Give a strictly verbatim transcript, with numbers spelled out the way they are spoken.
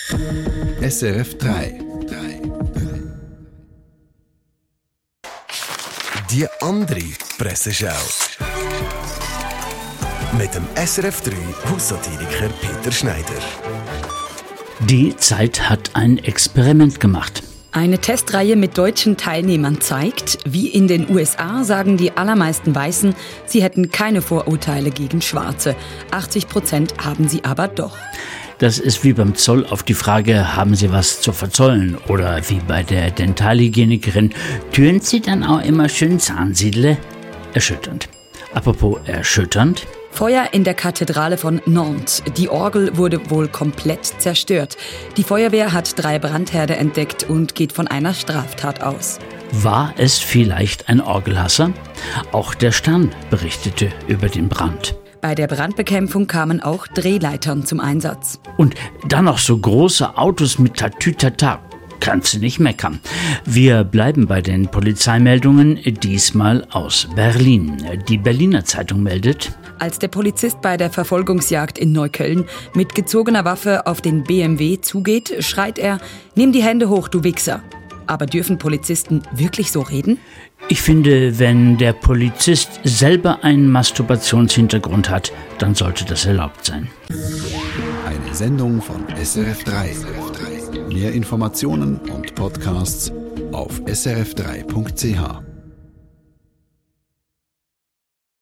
S R F drei. Die andere Presseschau. Mit dem S R F drei Haussatiriker Peter Schneider. Die Zeit hat ein Experiment gemacht. Eine Testreihe mit deutschen Teilnehmern zeigt, wie in den U S A sagen die allermeisten Weißen, sie hätten keine Vorurteile gegen Schwarze. achtzig Prozent haben sie aber doch. Das ist wie beim Zoll auf die Frage, haben Sie was zu verzollen? Oder wie bei der Dentalhygienikerin, türen Sie dann auch immer schön Zahnsiedle? Erschütternd. Apropos erschütternd. Feuer in der Kathedrale von Nantes. Die Orgel wurde wohl komplett zerstört. Die Feuerwehr hat drei Brandherde entdeckt und geht von einer Straftat aus. War es vielleicht ein Orgelhasser? Auch der Stern berichtete über den Brand. Bei der Brandbekämpfung kamen auch Drehleitern zum Einsatz. Und dann noch so große Autos mit Tatütata. Kannst du nicht meckern. Wir bleiben bei den Polizeimeldungen, diesmal aus Berlin. Die Berliner Zeitung meldet: Als der Polizist bei der Verfolgungsjagd in Neukölln mit gezogener Waffe auf den B M W zugeht, schreit er: Nimm die Hände hoch, du Wichser. Aber dürfen Polizisten wirklich so reden? Ich finde, wenn der Polizist selber einen Masturbationshintergrund hat, dann sollte das erlaubt sein. Eine Sendung von S R F drei. Mehr Informationen und Podcasts auf s r f drei punkt c h.